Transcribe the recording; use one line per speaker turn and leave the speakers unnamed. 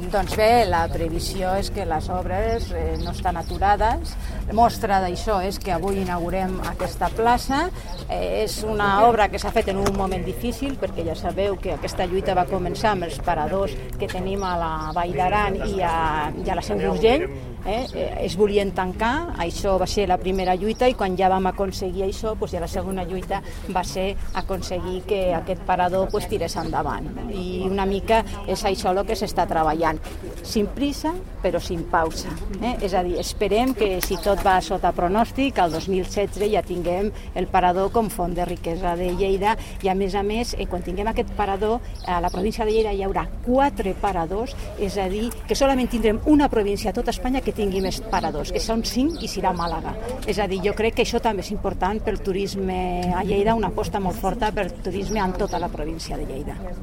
Doncs bé, la previsió és que les obres no estan aturades. Mostra d'això és que avui inaugurem aquesta plaça. És una obra que s'ha fet en un moment difícil, perquè ja sabeu que aquesta lluita va començar amb els paradors que tenim a la Vall d'Aran i a la Seu d'Urgell. Es volien tancar, això va ser la primera lluita, i quan ja vam aconseguir això, ja la segona lluita va ser aconseguir que aquest parador tirés endavant. I una mica és això el que s'està treballant, sin prisa però sin pausa. És a dir, esperem que si tot va sota pronòstic, el 2016 ja tinguem el parador com font de riquesa de Lleida, i a més, quan tinguem aquest parador, a la província de Lleida hi haurà 4 paradors, és a dir, que solament tindrem una província a tota Espanya que tingui més paradors, que són 5 i serà Màlaga. És a dir, jo crec que això també és important pel turisme a Lleida, una aposta molt forta pel turisme en tota la província de Lleida.